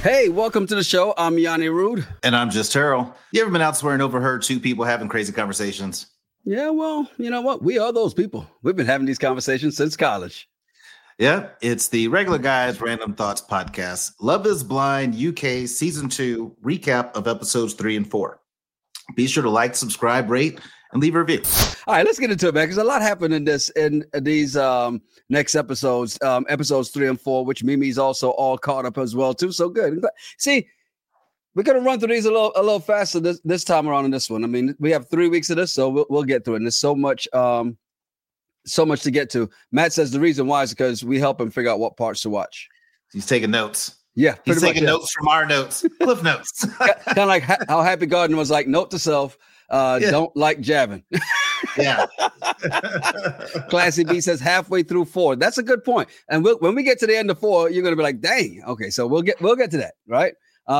Hey, welcome to the show. I'm Yanni Rude. And I'm just Terrell. You ever been out somewhere and overheard two people having crazy conversations? Yeah, well, you know what? We are those people. We've been having these conversations since college. Yeah, it's the Regular Guys Random Thoughts podcast. Love is Blind UK Season 2 recap of episodes 3 and 4. Be sure to like, subscribe, rate, and leave a review. All right, let's get into it, man, because a lot happened in these next episodes, episodes 3 and 4, which Mimi's also all caught up as well, too. So good. See, we're going to run through these a little faster this time around in this one. I mean, we have 3 weeks of this, so we'll get through it. And there's so much to get to. Matt says the reason why is because we help him figure out what parts to watch. He's taking notes. Yeah, he's taking notes from our notes, Cliff Notes. Kind of like how Happy Garden was like, note to self, don't like jabbing. Yeah. Classy B says halfway through 4. That's a good point. And when we get to the end of 4, you're going to be like, dang. Okay, so we'll get to that, right?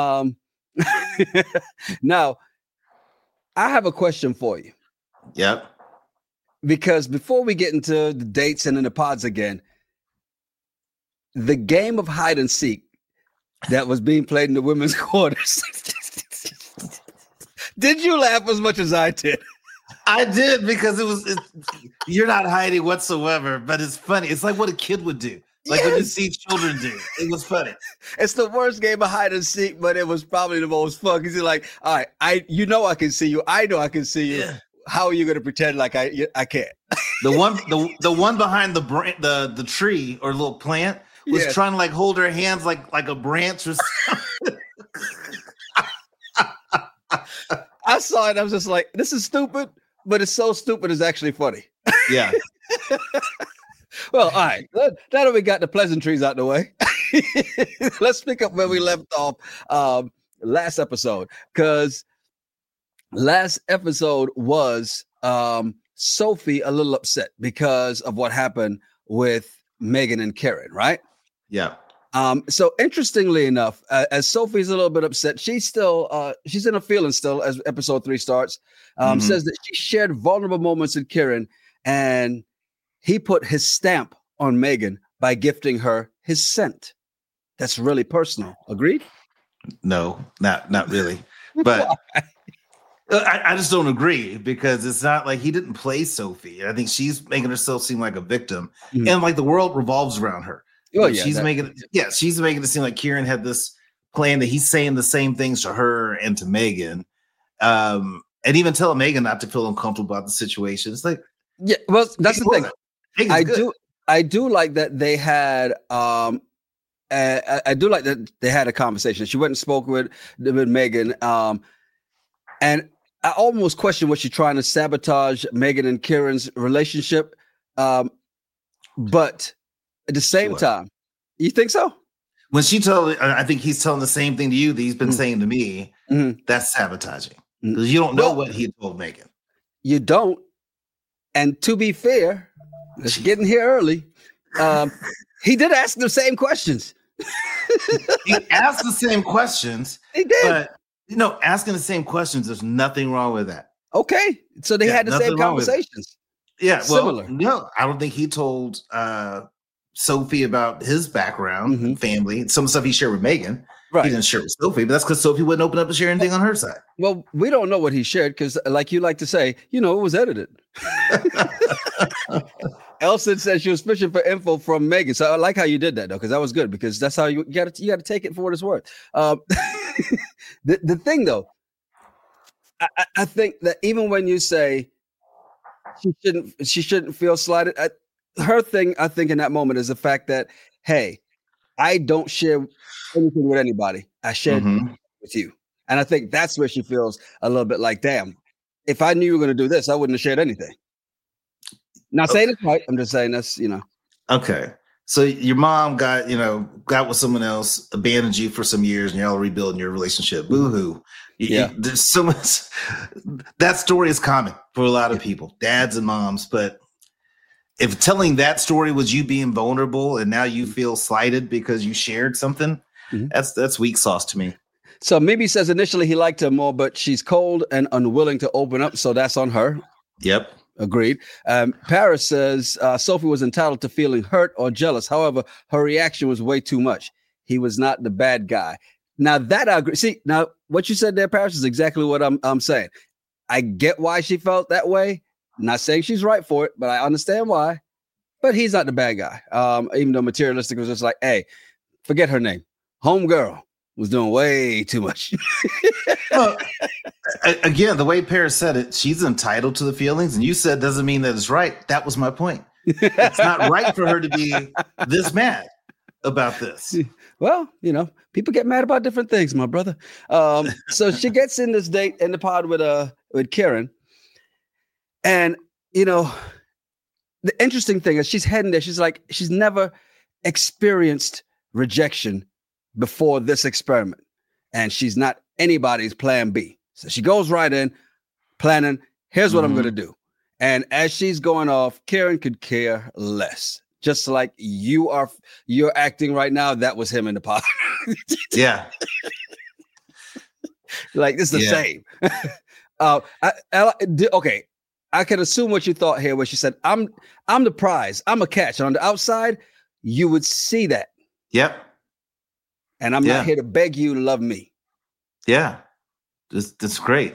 Now, I have a question for you. Yep. Because before we get into the dates and in the pods again, the game of hide and seek that was being played in the women's quarters. Did you laugh as much as I did? I did, because you're not hiding whatsoever, but it's funny. It's like what a kid would do. Like what you see children do. It was funny. It's the worst game of hide and seek, but it was probably the most fun, because you're like, all right, I can see you. I know I can see you. Yeah. How are you going to pretend like I can't? The one behind the tree or little plant was trying to like hold her hands like a branch or something. I saw it. I was just like, this is stupid, but it's so stupid it's actually funny. Yeah. Well, all right. Now that we got the pleasantries out the way, let's pick up where we left off last episode, because last episode was Sophie a little upset because of what happened with Megan and Karen, right? Yeah. So interestingly enough, as Sophie's a little bit upset, she's in her feelings still as episode 3 starts. Says that she shared vulnerable moments with Karen, and he put his stamp on Megan by gifting her his scent. That's really personal. Agreed? No, not really. But I just don't agree, because it's not like he didn't play Sophie. I think she's making herself seem like a victim, and like the world revolves around her. Oh, yeah, she's making it seem like Kieran had this plan that he's saying the same things to her and to Megan, and even telling Megan not to feel uncomfortable about the situation. It's like, yeah, well, that's the thing. I do like that they had. I do like that they had a conversation. She went and spoke with Megan, and I almost question was she trying to sabotage Megan and Kieran's relationship, but. At the same time, you think so? When I think he's telling the same thing to you that he's been saying to me. That's sabotaging, because you don't know what he told Megan. You don't. And to be fair, let's get in here early. He did ask the same questions. He asked the same questions. He did. But asking the same questions, there's nothing wrong with that. Okay, so they had the same conversations. Yeah, similar. No, I don't think he told Sophie about his background and family. Some stuff he shared with Megan. Right. He didn't share with Sophie, but that's because Sophie wouldn't open up to share anything on her side. Well, we don't know what he shared, because like you like to say, it was edited. Elson said she was fishing for info from Megan. So I like how you did that, though, because that was good, because that's how you got to take it for what it's worth. The thing, though, I think that even when you say she shouldn't feel slighted, her thing, I think, in that moment is the fact that, hey, I don't share anything with anybody. I shared with you. And I think that's where she feels a little bit like, damn, if I knew you were going to do this, I wouldn't have shared anything. Not saying it's right. I'm just saying that's, Okay. So your mom got with someone else, abandoned you for some years, and y'all rebuilding your relationship. Boo-hoo. Yeah. There's so much. That story is common for a lot of people, dads and moms, but if telling that story was you being vulnerable and now you feel slighted because you shared something, that's weak sauce to me. So Mimi says initially he liked her more, but she's cold and unwilling to open up. So that's on her. Yep. Agreed. Paris says Sophie was entitled to feeling hurt or jealous. However, her reaction was way too much. He was not the bad guy. Now that I agree. See, now what you said there, Paris, is exactly what I'm saying. I get why she felt that way. I'm not saying she's right for it, but I understand why. But he's not the bad guy. Even though Materialistic was just like, hey, forget her name. Homegirl was doing way too much. Well, again, the way Paris said it, she's entitled to the feelings, and you said doesn't mean that it's right. That was my point. It's not right for her to be this mad about this. Well, people get mad about different things, my brother. So she gets in this date in the pod with Karen. And, the interesting thing is she's heading there. She's like, she's never experienced rejection before this experiment. And she's not anybody's plan B. So she goes right in planning, here's what I'm going to do. And as she's going off, Karen could care less. Just like you're acting right now, that was him in the pod. Yeah. Like, it's the same. Okay. I can assume what you thought here, where she said, I'm the prize. I'm a catch. And on the outside, you would see that. Yep. And I'm not here to beg you to love me. Yeah. That's great.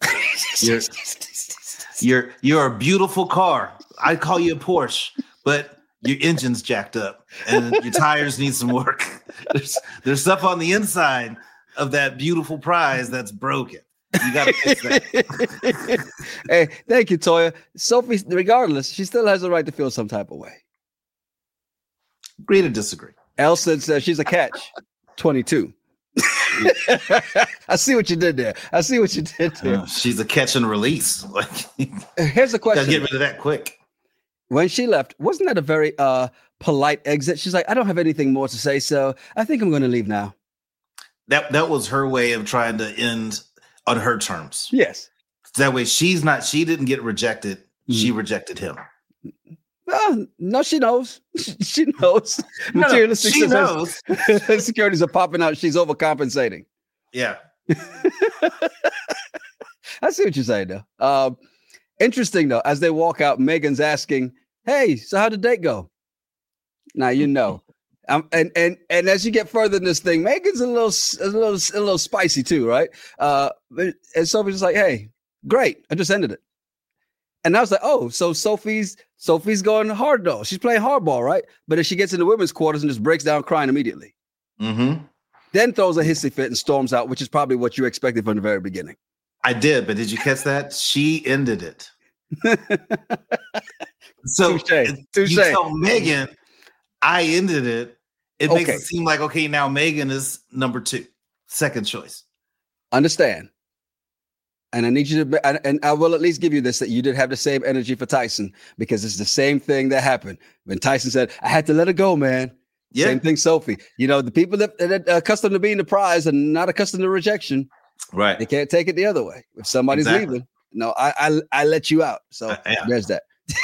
You're a beautiful car. I'd call you a Porsche, but your engine's jacked up and your tires need some work. There's stuff on the inside of that beautiful prize that's broken. You got to fix that. Hey, thank you, Toya. Sophie, regardless, she still has the right to feel some type of way. Agree to disagree. Elsa says she's a catch. 22. I see what you did there. She's a catch and release. Here's the question. Gotta get rid of that quick. When she left, wasn't that a very polite exit? She's like, I don't have anything more to say, so I think I'm going to leave now. That was her way of trying to end on her terms. Yes. That way she didn't get rejected. She rejected him. No, she knows. She knows. Materialistic she knows. Securities are popping out. She's overcompensating. Yeah. I see what you're saying, though. Interesting, though, as they walk out, Megan's asking, hey, so how'd the date go? Now, and as you get further in this thing, Megan's a little spicy too, right? And Sophie's like, hey, great. I just ended it. And I was like, oh, so Sophie's going hard though. She's playing hardball, right? But if she gets in the women's quarters and just breaks down crying immediately, then throws a hissy fit and storms out, which is probably what you expected from the very beginning. I did, but did you catch that? She ended it. So Touché. You tell Megan, I ended it. It makes it seem like, okay, now Megan is number 2, second choice. Understand. And I need you to, and I will at least give you this, that you did have the same energy for Tyson, because it's the same thing that happened when Tyson said, I had to let it go, man. Yeah. Same thing, Sophie. The people that are accustomed to being the prize and not accustomed to rejection, right? They can't take it the other way. If somebody's leaving, no, I let you out. So there's that.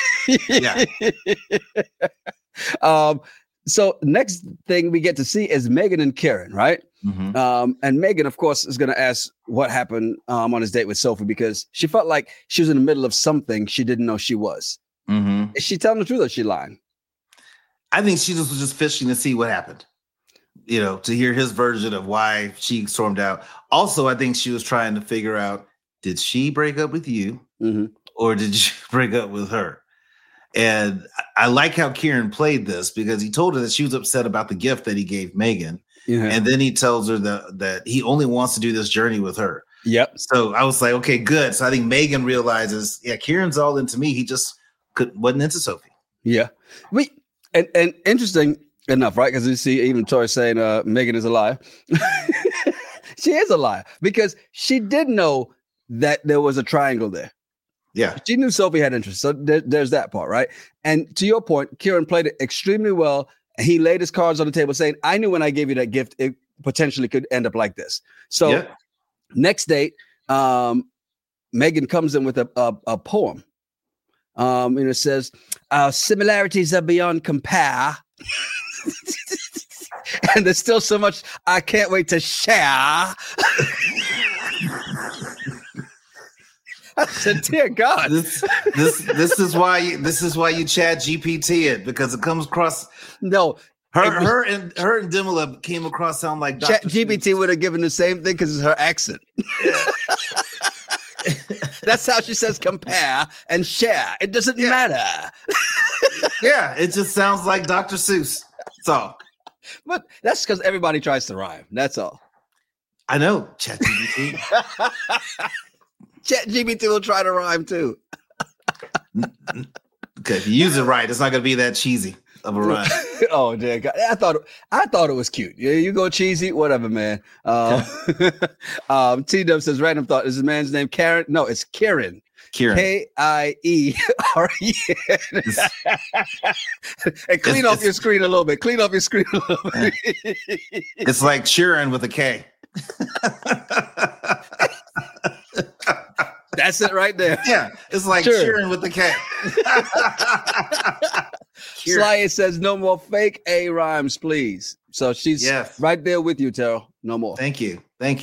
Yeah. So next thing we get to see is Megan and Karen, right? And Megan, of course, is going to ask what happened on his date with Sophie, because she felt like she was in the middle of something she didn't know she was. Is she telling the truth or is she lying? I think she was just fishing to see what happened, to hear his version of why she stormed out. Also, I think she was trying to figure out, did she break up with you or did you break up with her? And I like how Kieran played this, because he told her that she was upset about the gift that he gave Megan. And then he tells her that he only wants to do this journey with her. Yep. So I was like, okay, good. So I think Megan realizes, Kieran's all into me. He just wasn't into Sophie. Yeah. And interesting enough, right? Because you see even Tori saying Megan is a liar. She is a liar, because she did know that there was a triangle there. Yeah. She knew Sophie had interest. So there's that part, right? And to your point, Kieran played it extremely well. He laid his cards on the table saying, I knew when I gave you that gift, it potentially could end up like this. So next date, Megan comes in with a poem. And it says, our similarities are beyond compare. And there's still so much I can't wait to share. I said, dear God, this is why you Chat GPT it, because it comes across. No, Her and Dimala came across sound like ChatGPT would have given the same thing because it's her accent. Yeah. That's how she says compare and share. It doesn't matter. Yeah, it just sounds like Dr. Seuss. That's all. But that's because everybody tries to rhyme. That's all. I know, ChatGPT. ChatGPT will try to rhyme too. Okay, if you use it right, it's not going to be that cheesy of a rhyme. Oh, dear God. I thought it was cute. Yeah, you go cheesy, whatever, man. T-Dub says, random thought. Is the man's name Karen? No, it's Kieran. Kieran. And clean off your screen a little bit. Clean off your screen a little bit. It's like Sheeran with a K. That's it right there. Yeah, it's like Sheeran with the K. Sly says, no more fake A rhymes, please. So she's right there with you, Terrell. No more. Thank you.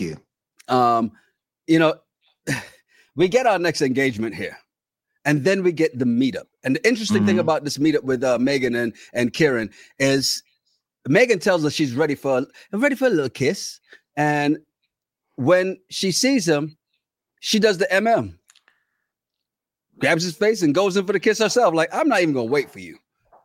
We get our next engagement here, and then we get the meetup. And the interesting thing about this meetup with Megan and Kieran is Megan tells us she's ready for a little kiss. And when she sees him, she does the MM. Grabs his face and goes in for the kiss herself. Like, I'm not even going to wait for you.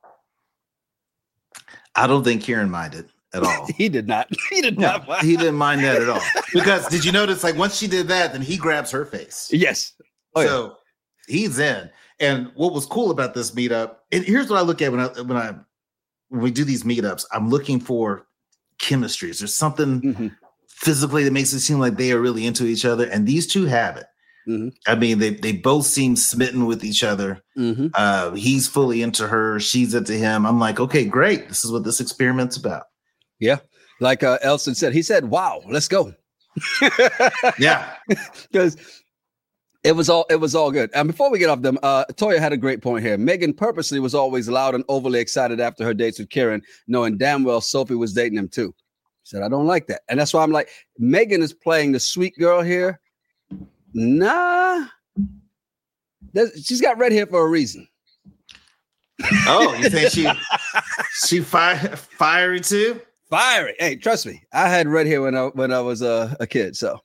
I don't think Kieran minded at all. He did not. He did not. He didn't mind that at all. Because did you notice, like, once she did that, then he grabs her face. Yes. So he's in. And what was cool about this meetup, and here's what I look at when we do these meetups, I'm looking for chemistry. Is there something physically that makes it seem like they are really into each other? And these two have it. I mean, they both seem smitten with each other. He's fully into her. She's into him. I'm like, okay, great. This is what this experiment's about. Yeah. Like Elson said, he said, wow, let's go. Yeah. Because it was all good. And before we get off them, Toya had a great point here. Megan purposely was always loud and overly excited after her dates with Kieran, knowing damn well Sophie was dating him too. She said, I don't like that. And that's why I'm like, Megan is playing the sweet girl here. Nah. She's got red hair for a reason. Oh, you think she fiery too? Fiery. Hey, trust me. I had red hair when I was a kid, so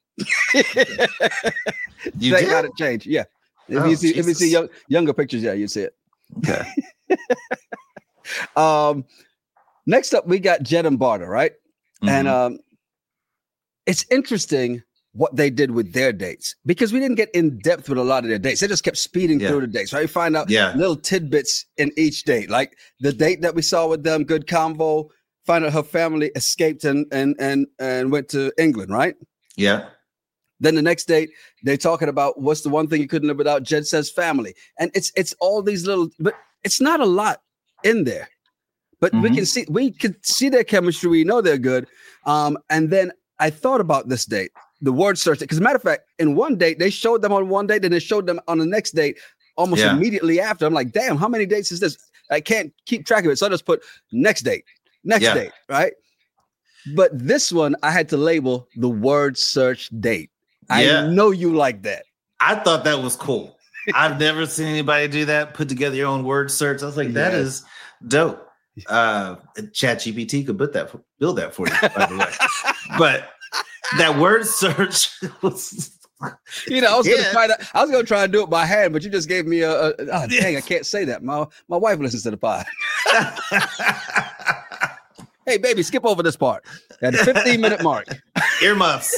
you did? Got it changed. Yeah. If you see younger pictures, yeah, you see it. Okay. Next up, we got Jed and Barter, right? And it's interesting what they did with their dates, because we didn't get in depth with a lot of their dates. They just kept speeding through the dates, right? We find out little tidbits in each date, like the date that we saw with them, good convo. Find out her family escaped and went to England, right? Yeah. Then the next date, they're talking about what's the one thing you couldn't live without. Jed says family, and it's all these little, but it's not a lot in there. But we can see their chemistry. We know they're good. And then I thought about this date, the word search, because as a matter of fact, in one date, they showed them on one date, then they showed them on the next date almost immediately after. I'm like, damn, how many dates is this? I can't keep track of it. So I just put next date, right? But this one, I had to label the word search date. I know you like that. I thought that was cool. I've never seen anybody do that, put together your own word search. I was like, that is dope. ChatGPT could build that for you, by the way. But that word search was, I was gonna try and do it by hand, but you just gave me dang, I can't say that. My wife listens to the pod. Hey, baby, skip over this part at the 15-minute mark. Earmuffs.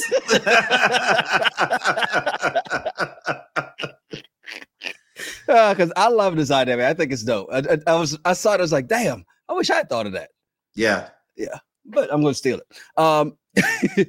Because I love this idea, man. I think it's dope. I saw it. I was like, damn, I wish I had thought of that. Yeah. But I'm going to steal it.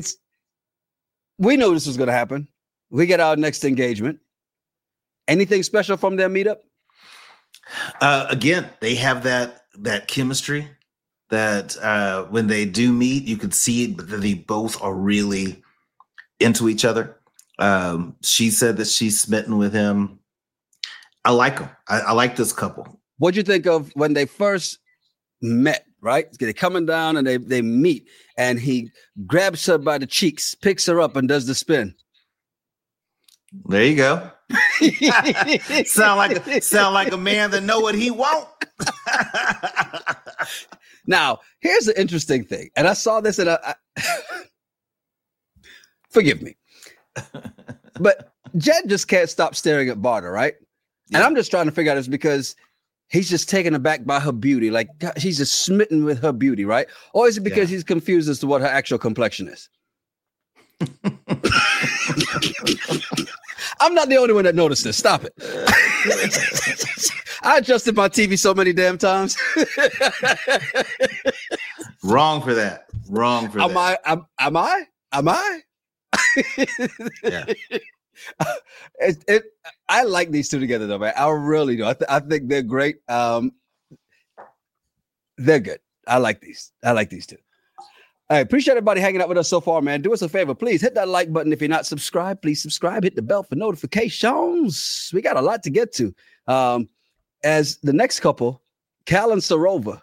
We knew this was going to happen. We get our next engagement. Anything special from their meetup? Again, they have that chemistry that when they do meet, you can see it, but they both are really into each other. She said that she's smitten with him. I like them. I like this couple. What'd you think of when they first met, right? They're coming down and they meet, and he grabs her by the cheeks, picks her up, and does the spin. There you go. sound like a man that know what he want. Now, here's the interesting thing, and I saw this, and I forgive me, but Jed just can't stop staring at Barter, right? Yeah. And I'm just trying to figure out this because he's just taken aback by her beauty, like God, he's just smitten with her beauty, right? Or is it because he's confused as to what her actual complexion is? I'm not the only one that noticed this. Stop it. I adjusted my TV so many damn times. Wrong for that. Am I? Yeah. I like these two together though, man. I really do. I think they're great. They're good. I like these two. I appreciate everybody hanging out with us so far, man. Do us a favor, please hit that like button. If you're not subscribed, please subscribe. Hit the bell for notifications. We got a lot to get to. As the next couple, Cal and Sarova,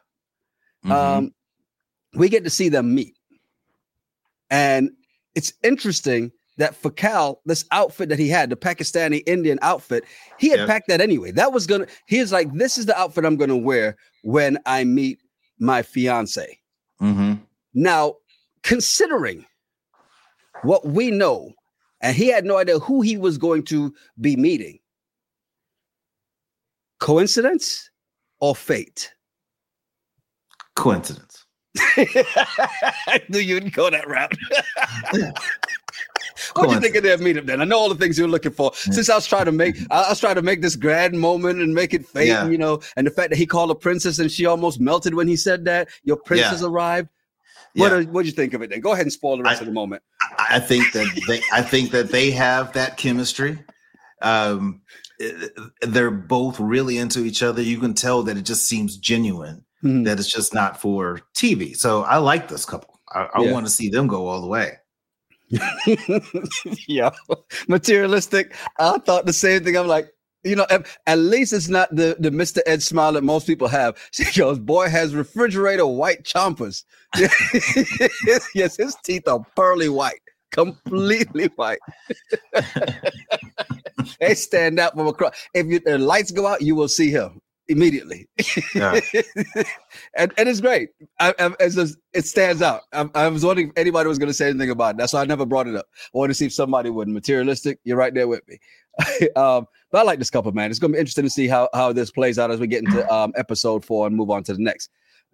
we get to see them meet. And it's interesting that for Cal, this outfit that he had, the Pakistani Indian outfit, he had packed that anyway. He was like, this is the outfit I'm going to wear when I meet my fiance. Mm-hmm. Now, considering what we know, and he had no idea who he was going to be meeting, coincidence or fate? Coincidence. I knew you'd go that route. What do you think of their meetup then? I know all the things you're looking for. Since I was trying to make this grand moment and make it fate, and the fact that he called her princess and she almost melted when he said that your princess arrived. What do you think of it then? Go ahead and spoil the rest of the moment. I think that they have that chemistry. They're both really into each other. You can tell that it just seems genuine, that it's just not for TV. So I like this couple. I want to see them go all the way. Yeah, materialistic. I thought the same thing. I'm like, at least it's not the Mr. Ed smile that most people have. She goes, boy has refrigerator white chompers. Yes, his teeth are pearly white, completely white. They stand out from across. If the lights go out, you will see him immediately. Yeah. and it's great. It stands out. I was wondering if anybody was going to say anything about it. That's why I never brought it up. I wanted to see if somebody would. Materialistic, you're right there with me. But I like this couple, man. It's going to be interesting to see how this plays out as we get into episode 4 and move on to the next.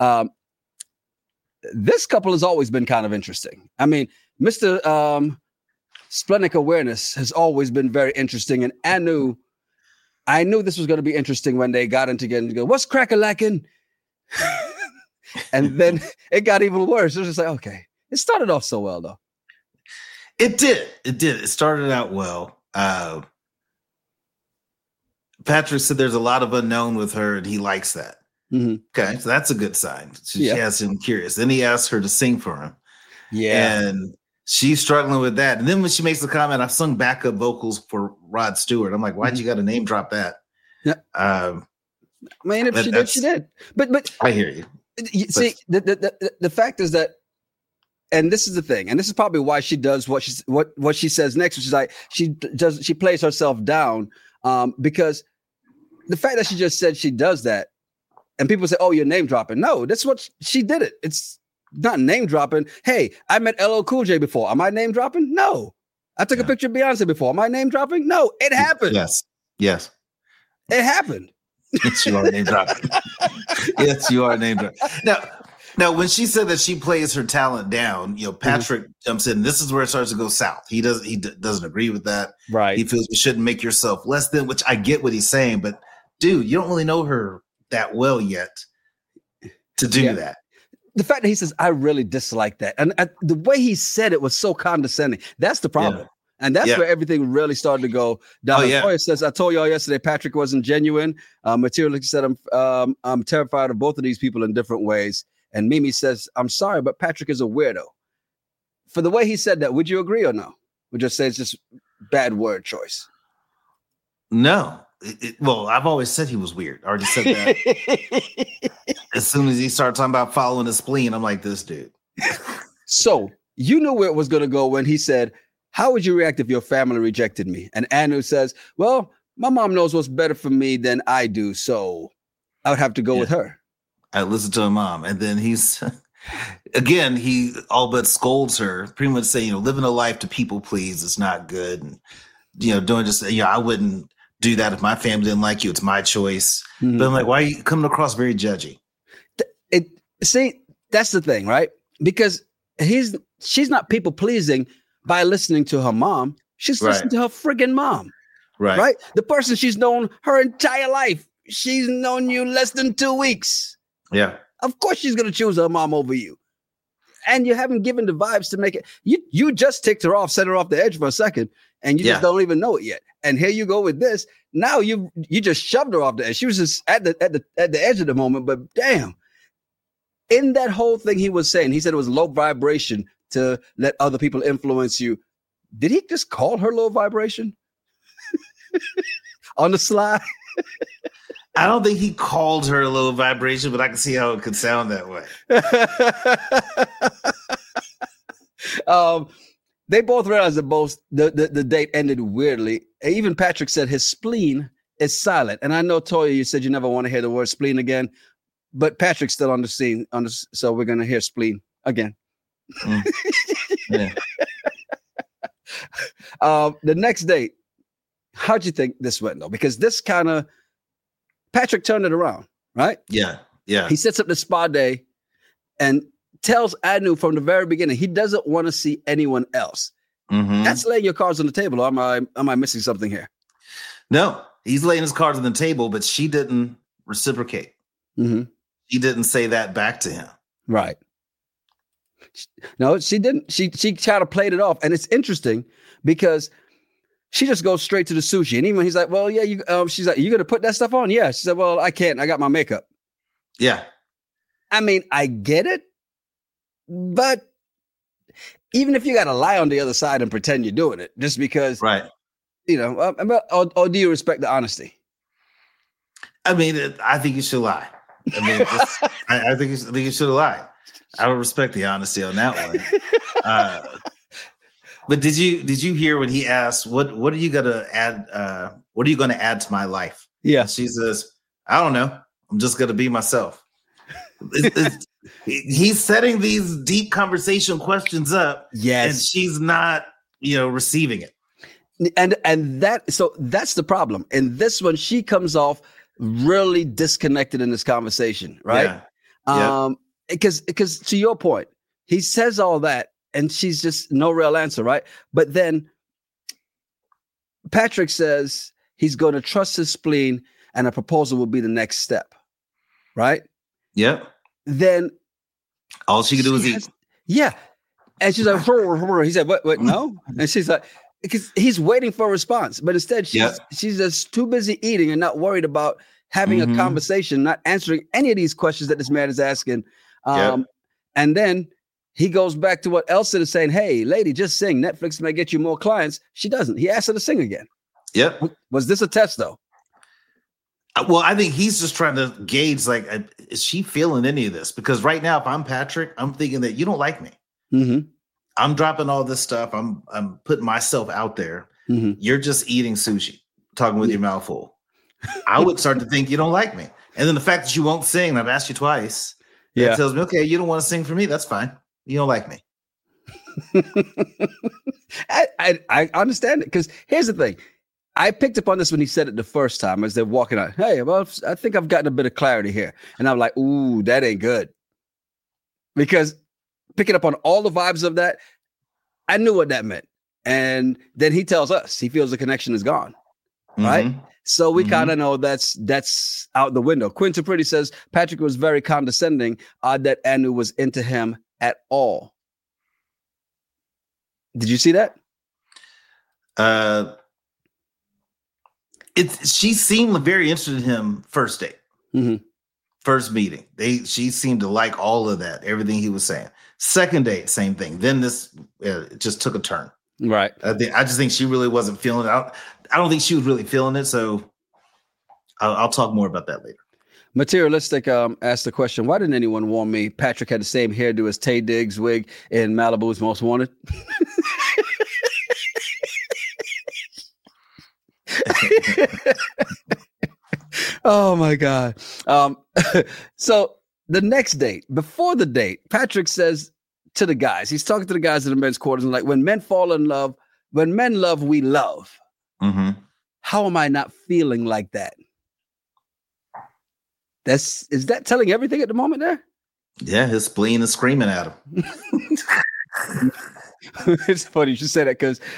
This couple has always been kind of interesting. I mean, Mr. Splenic Awareness has always been very interesting, and I knew this was going to be interesting when they got in together and go, what's crack-a-lackin'? And then it got even worse. It was just like, okay. It started off so well, though. It did. It started out well. Patrick said there's a lot of unknown with her, and he likes that. Mm-hmm. Okay, so that's a good sign. She has him curious. Then he asks her to sing for him. Yeah. And she's struggling with that. And then when she makes the comment, I've sung backup vocals for Rod Stewart. I'm like, why'd you got to name drop that? Yeah. I mean, if she did, she did. But I hear you. See, the fact is that, and this is the thing, and this is probably why she does what she says next, which is like she plays herself down, because the fact that she just said she does that, and people say, "Oh, you're name dropping." No, that's what she did. It's not name dropping. Hey, I met LL Cool J before. Am I name dropping? No. I took a picture of Beyonce before. Am I name dropping? No. It happened. Yes. It happened. Yes, you are name dropping. Yes, you are name dropping. Now, when she said that she plays her talent down, Patrick jumps in. This is where it starts to go south. He doesn't agree with that. Right. He feels you shouldn't make yourself less than, which I get what he's saying, but dude, you don't really know her that well yet to do that. The fact that he says, I really dislike that. And the way he said it was so condescending. That's the problem. Yeah. And that's where everything really started to go down. Toya says, I told y'all yesterday, Patrick wasn't genuine. Materialistic said, I'm terrified of both of these people in different ways. And Mimi says, I'm sorry, but Patrick is a weirdo. For the way he said that, would you agree or no? Would you say it's just bad word choice? No. Well, I've always said he was weird. I already said that. As soon as he started talking about following his spleen, I'm like, this dude. So you knew where it was going to go when he said, how would you react if your family rejected me? And Anu says, well, my mom knows what's better for me than I do, so I would have to go with her. I listen to my mom. And then he's, again, he all but scolds her, pretty much saying, living a life to people please is not good. And, doing just, I wouldn't do that if my family didn't like you. It's my choice. Mm-hmm. But I'm like, why are you coming across very judgy? See, that's the thing, right? Because she's not people pleasing by listening to her mom. She's listening to her friggin' mom. Right. The person she's known her entire life. She's known you less than 2 weeks. Yeah. Of course she's going to choose her mom over you. And you haven't given the vibes to make it. You just ticked her off, set her off the edge for a second, and you just don't even know it yet. And here you go with this. Now you just shoved her off the edge. She was just at the edge of the moment, but damn. In that whole thing he was saying, he said it was low vibration to let other people influence you. Did he just call her low vibration? On the slide? I don't think he called her low vibration, but I can see how it could sound that way. They both realized that the date ended weirdly. Even Patrick said his spleen is silent. And I know, Toya, you said you never want to hear the word spleen again. But Patrick's still on the scene, so we're going to hear spleen again. Yeah. The next date, how'd you think this went, though? Because this kind of, Patrick turned it around, right? Yeah. He sets up the spa day and tells Anu from the very beginning he doesn't want to see anyone else. Mm-hmm. That's laying your cards on the table. Or am I missing something here? No, he's laying his cards on the table, but she didn't reciprocate. Mm-hmm. She didn't say that back to him. Right. No, she didn't. She kind of played it off. And it's interesting because she just goes straight to the sushi. And even he's like, well, yeah, she's like, you going to put that stuff on? Yeah. She said, well, I can't. I got my makeup. Yeah. I mean, I get it. But even if you got to lie on the other side and pretend you're doing it just because, right. Or do you respect the honesty? I mean, I think you should lie. I mean, I think you should lie. I don't respect the honesty on that one. But did you hear when he asked, what are you gonna add? What are you gonna add to my life? Yeah. And she says, I don't know. I'm just gonna be myself. He's setting these deep conversation questions up. Yes. And she's not, receiving it. And that's the problem. And this one, she comes off really disconnected in this conversation, right? Yeah. Because to your point, he says all that and she's just no real answer, right? But then Patrick says he's going to trust his spleen and a proposal will be the next step, right? Yep. Then all she can do is eat. Yeah. And she's like, he said, what, no? And she's like, because he's waiting for a response, but instead she's just too busy eating and not worried about having a conversation, not answering any of these questions that this man is asking. And then he goes back to what Elsa is saying. Hey, lady, just sing. Netflix may get you more clients. She doesn't. He asked her to sing again. Yep. Was this a test though? Well, I think he's just trying to gauge, like, is she feeling any of this? Because right now, if I'm Patrick, I'm thinking that you don't like me. Mm-hmm. I'm dropping all this stuff. I'm putting myself out there. Mm-hmm. You're just eating sushi, talking with your mouth full. I would start to think you don't like me. And then the fact that you won't sing, and I've asked you twice, that tells me, okay, you don't want to sing for me. That's fine. You don't like me. I understand it because here's the thing. I picked up on this when he said it the first time as they're walking out. Hey, well, I think I've gotten a bit of clarity here. And I'm like, ooh, that ain't good. Because picking up on all the vibes of that, I knew what that meant. And then he tells us he feels the connection is gone. Right? So we kind of know that's out the window. Quinta Pretty says Patrick was very condescending, odd that Anu was into him at all. Did you see that? She seemed very interested in him first date, first meeting. She seemed to like all of that, everything he was saying. Second date, same thing. Then this it just took a turn. Right. I just think she really wasn't feeling it. I don't think she was really feeling it. So I'll talk more about that later. Materialistic asked the question, why didn't anyone warn me Patrick had the same hairdo as Taye Diggs' wig in Malibu's Most Wanted? Oh my God. So the next date, before the date, Patrick says to the guys, he's talking to the guys in the men's quarters, and like, when men fall in love, when men love, we love. Mm-hmm. How am I not feeling like that? Is that telling everything at the moment there? Yeah, his spleen is screaming at him. It's funny you should say that, because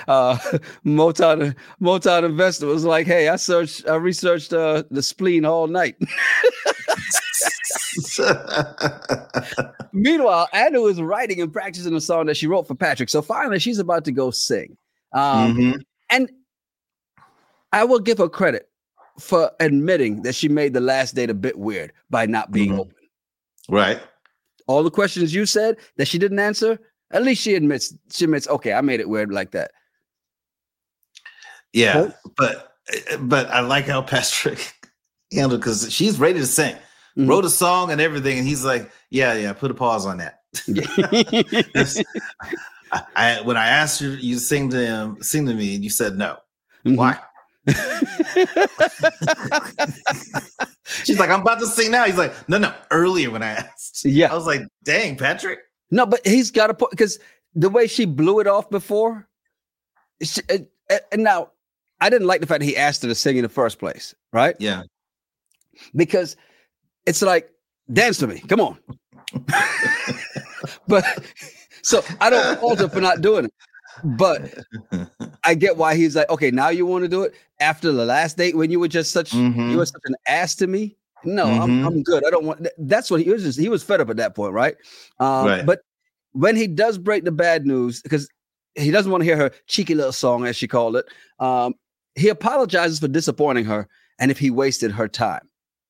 Motown Investor was like, hey, I researched the spleen all night. Meanwhile, Anu is writing and practicing a song that she wrote for Patrick. So finally, she's about to go sing. And I will give her credit for admitting that she made the last date a bit weird by not being open. Right. All the questions you said that she didn't answer, at least she admits, okay, I made it weird like that. Yeah, but I like how Patrick handled, because she's ready to sing. Wrote a song and everything, and he's like, yeah, put a pause on that. When I asked you to sing to me, and you said no. Why? She's like, I'm about to sing now. He's like, no, earlier when I asked. Yeah. I was like, dang, Patrick. No, but he's got to put, because the way she blew it off before, and now I didn't like the fact that he asked her to sing in the first place, right? Yeah. Because it's like, dance to me, come on. But so I don't fault her for not doing it, but I get why he's like, okay, now you want to do it after the last date when you were just you were such an ass to me. No, I'm good. I don't want. That's what he was. He was fed up at that point, right? Right. But when he does break the bad news, because he doesn't want to hear her cheeky little song, as she called it, he apologizes for disappointing her and if he wasted her time.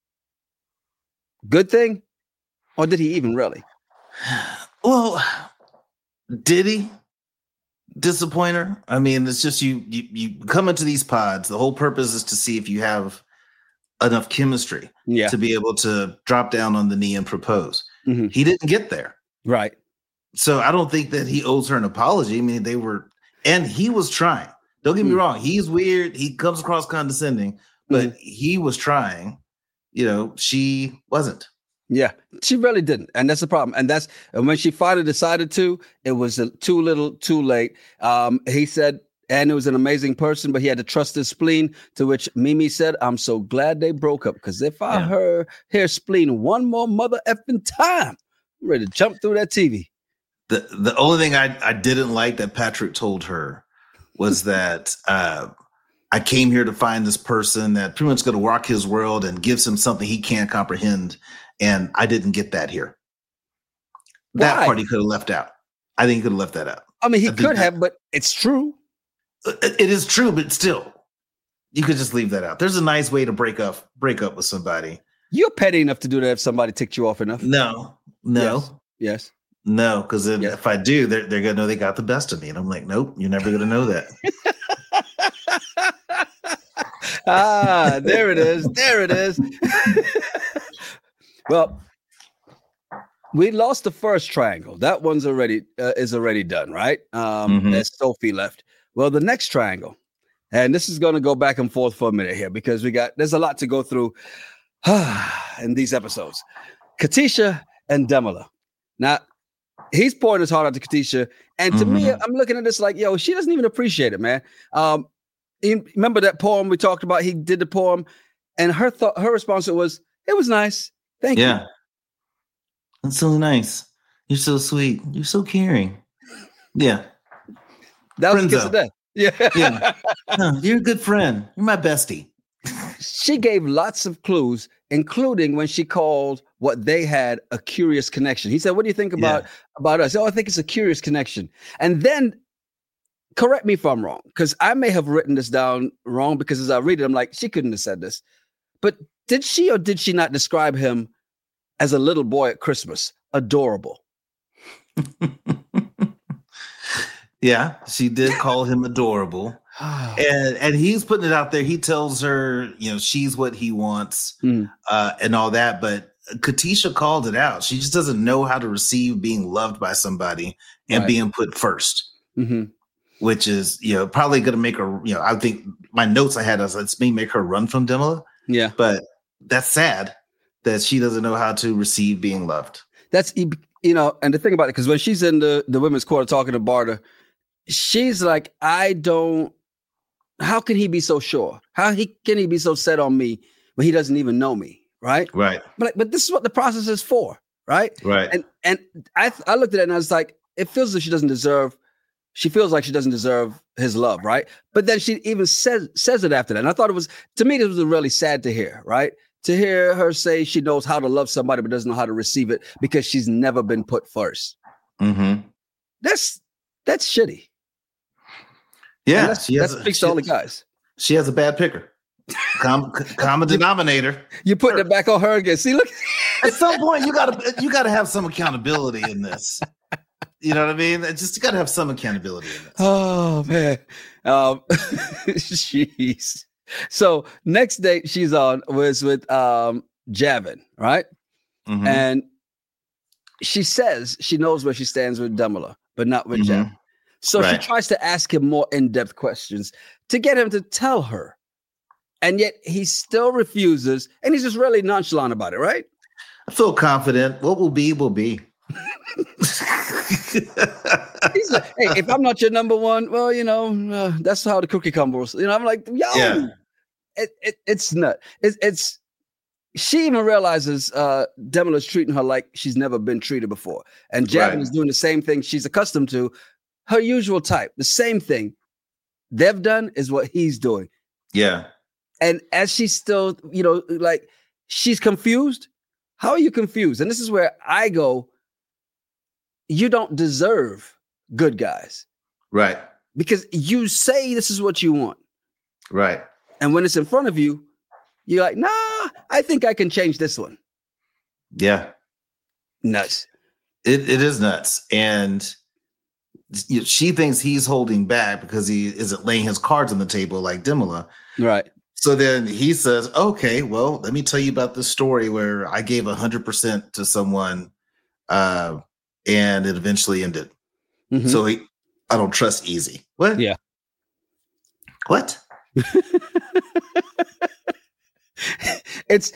Good thing, or did he even really? Well, did he disappoint her? I mean, it's just you come into these pods. The whole purpose is to see if you have enough chemistry to be able to drop down on the knee and propose. He didn't get there. Right. So I don't think that he owes her an apology. I mean, and he was trying. Don't get me wrong. He's weird. He comes across condescending, but he was trying. She wasn't. Yeah, she really didn't. And that's the problem. And when she finally decided to, it was too little, too late. He said, and it was an amazing person, but he had to trust his spleen, to which Mimi said, I'm so glad they broke up, because if I hear spleen one more mother effing time, I'm ready to jump through that TV. The only thing I didn't like that Patrick told her was that I came here to find this person that pretty much going to rock his world and gives him something he can't comprehend. And I didn't get that here. That part he could have left out. I think he could have left that out. I mean, he could have, but it's true. It is true, but still, you could just leave that out. There's a nice way to break up with somebody. You're petty enough to do that if somebody ticked you off enough. No. Yes. No, because if I do, they're gonna know they got the best of me, and I'm like, nope, you're never gonna know that. There it is. Well, we lost the first triangle. That one's already done, right? There's Sophie left. Well, the next triangle, and this is going to go back and forth for a minute here, because there's a lot to go through in these episodes. Katisha and Demila. Now, he's pouring his heart out to Katisha, and to me, I'm looking at this like, yo, she doesn't even appreciate it, man. Remember that poem we talked about? He did the poem, and her response was, "It was nice, thank you." Yeah, that's so nice. You're so sweet. You're so caring. Yeah, that was a kiss of death. Yeah. You're a good friend. You're my bestie. She gave lots of clues, including when she called what they had a curious connection. He said, "What do you think about us?" "Oh, I think it's a curious connection." And then, correct me if I'm wrong, because I may have written this down wrong, because as I read it, I'm like, she couldn't have said this. But did she or did she not describe him as a little boy at Christmas? Adorable. Yeah, she did call him adorable. And he's putting it out there. He tells her, she's what he wants and all that. But Katisha called it out. She just doesn't know how to receive being loved by somebody and being put first, which is, probably going to make her, I think my notes I had as it's may make her run from Demila. Yeah. But that's sad. that she doesn't know how to receive being loved. That's, and the thing about it, because when she's in the women's quarter talking to Barter, she's like, how can he be so sure? Can he be so set on me when he doesn't even know me? Right. Right. But this is what the process is for. Right. Right. And I looked at it and I was like, it feels like she feels like she doesn't deserve his love. Right. But then she even says it after that. And I thought to me, this was really sad to hear. Right. To hear her say she knows how to love somebody, but doesn't know how to receive it because she's never been put first. Mm-hmm. That's shitty. Yeah. That speaks to all the guys. She has a bad picker. Common denominator. You're putting it back on her again. See, look. At some point, you gotta have some accountability in this. You know what I mean? You gotta have some accountability in this. Oh man. Jeez. So next date she's on was with Javin, right? Mm-hmm. And she says she knows where she stands with Demela, but not with Javin. So she tries to ask him more in-depth questions to get him to tell her. And yet he still refuses, and he's just really nonchalant about it, right? I feel confident. What will be, will be. He's like, hey, if I'm not your number one, well, that's how the cookie crumbles. I'm like, yo, it's nut. It's she even realizes Demela's treating her like she's never been treated before. And Javin is doing the same thing she's accustomed to. Her usual type, the same thing they've done is what he's doing. Yeah. And as she's still, like she's confused. How are you confused? And this is where I go, you don't deserve good guys. Right. Because you say this is what you want. Right. And when it's in front of you, you're like, nah, I think I can change this one. Yeah. Nuts. It is nuts. And she thinks he's holding back because he isn't laying his cards on the table like Demela. Right. So then he says, okay, well, let me tell you about this story where I gave 100% to someone and it eventually ended. Mm-hmm. So I don't trust easy. What? Yeah. What? It's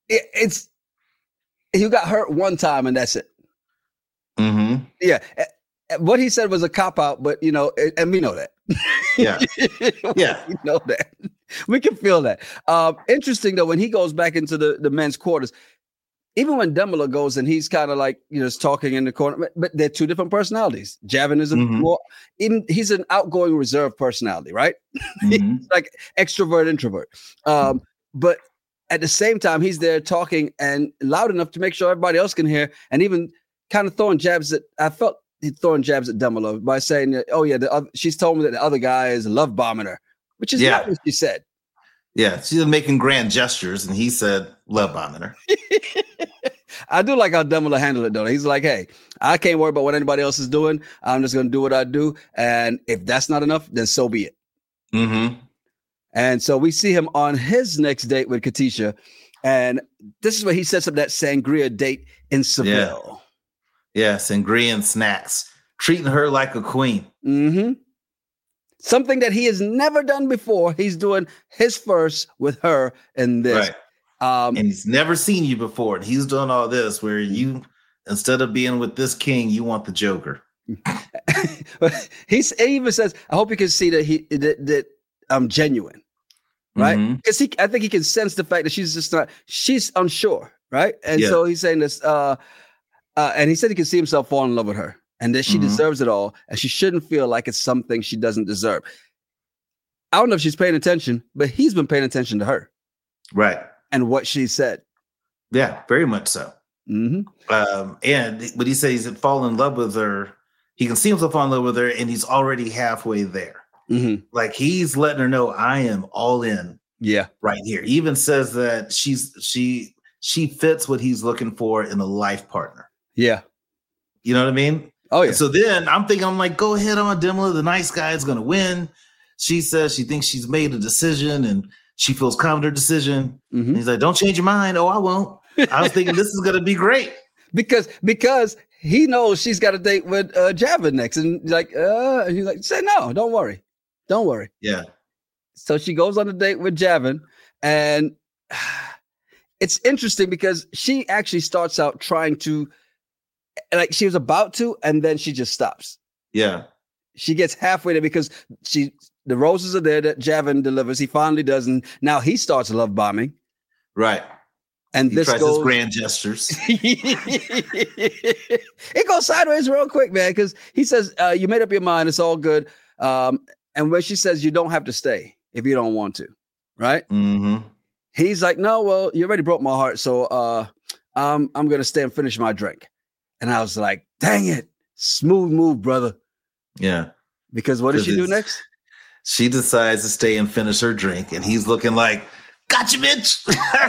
you got hurt one time and that's it. Mm-hmm. Yeah. What he said was a cop out, but and we know that. Yeah. Yeah. We know that. We can feel that. Interesting though, when he goes back into the men's quarters, even when Demela goes and he's kind of like, is talking in the corner, but they're two different personalities. Javin is he's an outgoing reserved personality, right? Mm-hmm. He's like extrovert, introvert. But at the same time, he's there talking and loud enough to make sure everybody else can hear, and even kind of throwing jabs at Demela by saying, oh yeah, she's told me that the other guy is love bombing her, which is not what she said. Yeah, she's making grand gestures, and he said love bombing her. I do like how Demela handled it, though. He's like, hey, I can't worry about what anybody else is doing. I'm just going to do what I do. And if that's not enough, then so be it. Mm-hmm. And so we see him on his next date with Katisha. And this is where he sets up that sangria date in Seville. Yeah, sangria and snacks. Treating her like a queen. Mm-hmm. Something that he has never done before. He's doing his first with her in this. Right. And he's never seen you before. And he's doing all this where you, instead of being with this king, you want the Joker. He even says, I hope you can see that I'm genuine. Right? Because I think he can sense the fact that she's unsure. Right? And so he's saying this, and he said he can see himself fall in love with her and that she deserves it all. And she shouldn't feel like it's something she doesn't deserve. I don't know if she's paying attention, but he's been paying attention to her. Right. And what she said. Yeah, very much so. Mm-hmm. And when he says he's fallen in love with her, he can see himself fall in love with her, and he's already halfway there. Mm-hmm. Like he's letting her know, I am all in. Yeah, right here. He even says that she fits what he's looking for in a life partner. Yeah, you know what I mean. Oh yeah. And so then I'm like, go ahead on Demela. The nice guy is going to win. She says she thinks she's made a decision and she feels confident in her decision. Mm-hmm. And he's like, don't change your mind. Oh, I won't. I was thinking this is going to be great. Because he knows she's got a date with Javin next. And he's like, say no, don't worry. Don't worry. Yeah. So she goes on a date with Javin. And it's interesting because she actually starts out trying to, like she was about to, and then she just stops. Yeah. She gets halfway there because the roses are there that Javin delivers. He finally does, and now he starts love bombing. Right. And he this tries goes his grand gestures. It goes sideways real quick, man, because he says, you made up your mind, it's all good. And when she says you don't have to stay if you don't want to, right? Mm-hmm. He's like, no, well, you already broke my heart, so I'm gonna stay and finish my drink. And I was like, dang it, smooth move, brother. Yeah. Because what does she do next? She decides to stay and finish her drink, and he's looking like, gotcha, bitch.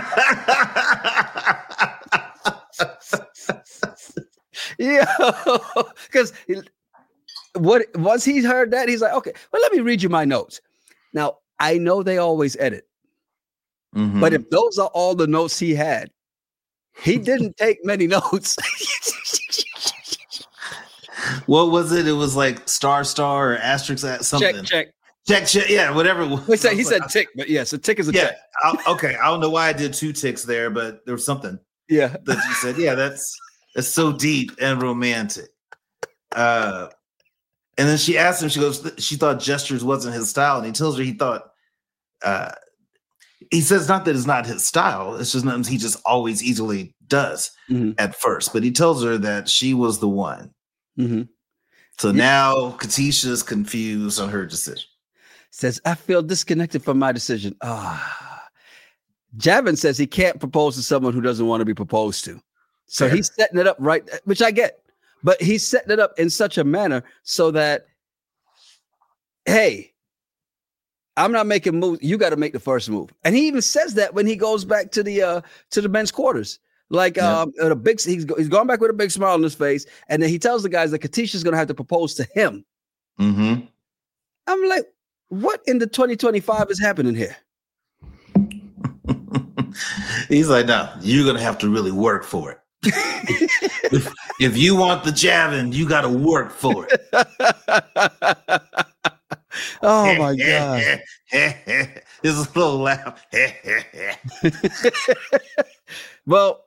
Yeah, because once he heard that, he's like, okay, well, let me read you my notes. Now, I know they always edit, but if those are all the notes he had, he didn't take many notes. What was it? It was like star or asterisk something. Check. Yeah, whatever it was. He said tick, but yes, a tick is a tick. Okay, I don't know why I did 2 ticks there, but there was something. Yeah, that you said. Yeah, that's so deep and romantic. And then she asked him. She goes, she thought gestures wasn't his style, and he tells her he thought. He says not that it's not his style. It's just nothing he just always easily does at first. But he tells her that she was the one. Mm-hmm. So now Katisha's confused on her decision. Says, I feel disconnected from my decision. Javin says he can't propose to someone who doesn't want to be proposed to. So he's setting it up right, which I get. But he's setting it up in such a manner so that, hey, I'm not making moves. You got to make the first move. And he even says that when he goes back to the men's quarters. Like he's gone back with a big smile on his face, and then he tells the guys that Katisha's going to have to propose to him. Mm-hmm. I'm like, what in the 2025 is happening here? He's like, no, you're going to have to really work for it. if you want the Javin, you got to work for it. Oh my God. His little laugh. Well,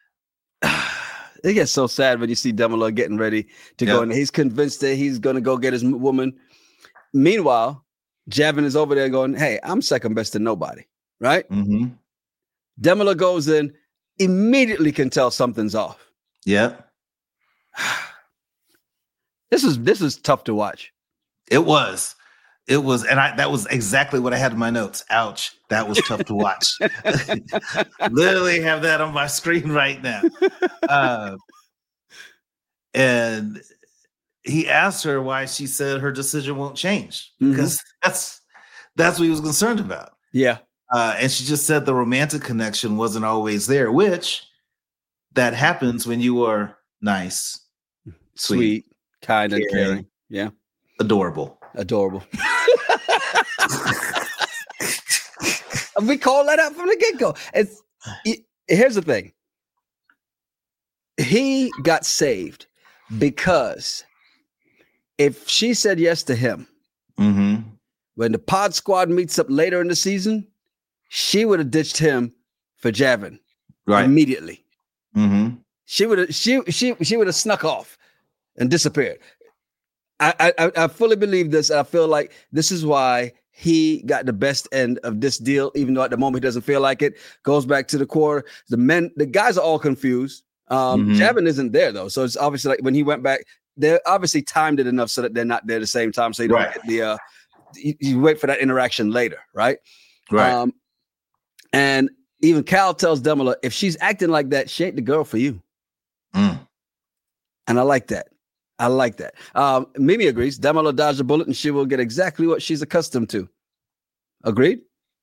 it gets so sad when you see Demolo getting ready to go, and he's convinced that he's going to go get his woman. Meanwhile, Javin is over there going, hey, I'm second best to nobody, right? Mm-hmm. Demolo goes in, immediately can tell something's off. Yep. This is tough to watch. It was, and that was exactly what I had in my notes. Ouch, that was tough to watch. Literally have that on my screen right now. And he asked her why she said her decision won't change, because that's what he was concerned about. Yeah. And she just said the romantic connection wasn't always there, which that happens when you are nice, sweet, kind, and caring. Yeah. Adorable. We call that out from the get-go. Here's the thing. He got saved because if she said yes to him, when the pod squad meets up later in the season, she would have ditched him for Javin immediately. She would have snuck off and disappeared. I fully believe this. I feel like this is why he got the best end of this deal, even though at the moment he doesn't feel like it. Goes back to the core. The guys are all confused. Javin isn't there though, so it's obviously like when he went back, they obviously timed it enough so that they're not there at the same time, so you don't get the you wait for that interaction later, right? Right. And even Cal tells Demolo, if she's acting like that, she ain't the girl for you. And I like that. Mimi agrees. Demolo dodged a bullet and she will get exactly what she's accustomed to. Agreed?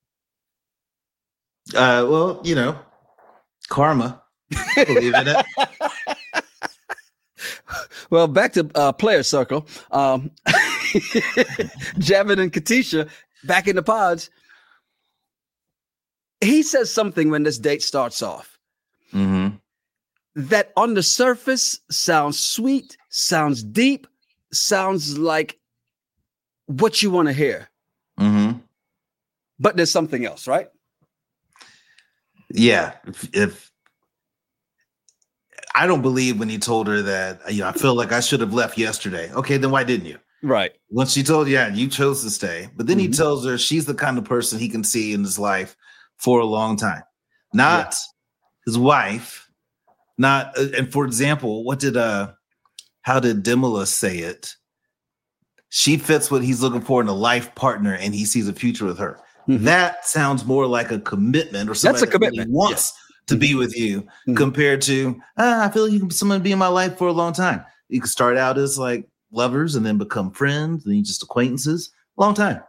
Well, karma. Believe in it. Well, back to player circle. Javin and Katisha back in the pods. He says something when this date starts off that on the surface sounds sweet, sounds deep, sounds like what you want to hear. But there's something else, right? Yeah. If I don't believe when he told her that, I feel like I should have left yesterday. Okay, then why didn't you? Right. When she told you chose to stay. But then he tells her she's the kind of person he can see in his life for a long time. Not his wife. Not and for example, how did Demila say it? She fits what he's looking for in a life partner, and he sees a future with her. Mm-hmm. That sounds more like a commitment, or somebody that's a commitment. Really wants to be with you, compared to I feel like you can someone be in my life for a long time. You can start out as like lovers and then become friends, and then just acquaintances. Long time.